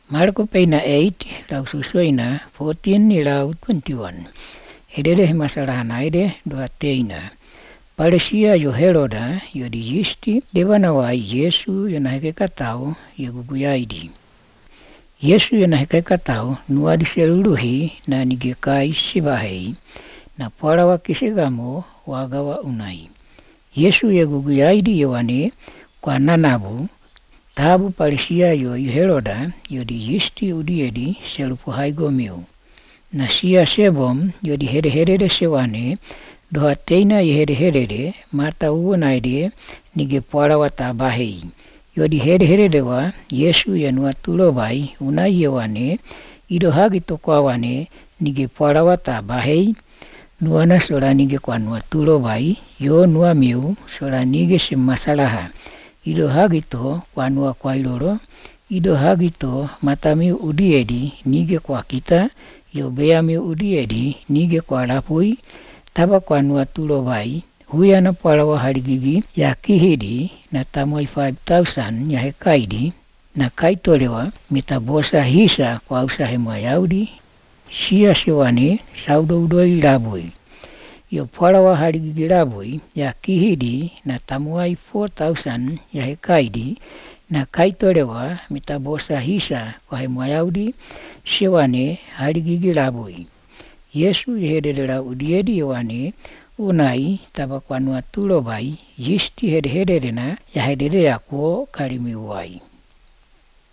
Marko peina 8 lau susuina 14 lau 21. Hedere masalah naide doa teina. Paresia yo Heroda yo di yisti devana wai Yesu yo naheke katau yo guguyaidi. Yesu yo naheke katau nua di seluruhi na nigekai sibahei na parawa kisigamo wagawa unai. Yesu yo guguyaidi yo wane kwa nanabu tabu paresia yo Heroda yo di yisti udiedi selupu haigo miu. Na sia sebom yo di here sewane doha teina i here mata uonaide nige parawa tabahei. Yo di here dewa Yesu ya nua tulobai unai yewane ido hagi tokoawane nige parawa tabahei. Nuana sola nige kwa nua tulobai yo nua miu sola nige semasalaha. Ido hagito kwa nua kwailoro, ido hagito matamiu udiedi nige kwa kita, yo beamiu udiedi nige kwa lapui, taba kwa nua tulobai, huya na palawa harigigi ya kihidi na tamai 5,000 ya hekaidi, na kaitolewa mitabosa hisa kwa usahema yaudi, sia sewane saudo udoi labui. Yo palawa harigigi labui ya kihidi na tamuai 4,000 ya hekaidi na kaitolewa mitabosa hisa kwa hema yaudi, sewane harigigi labui. Yesu yehedera udiedi yewane unai taba kwa nua tulobai yisti hedera ya hedere yako karimi uai.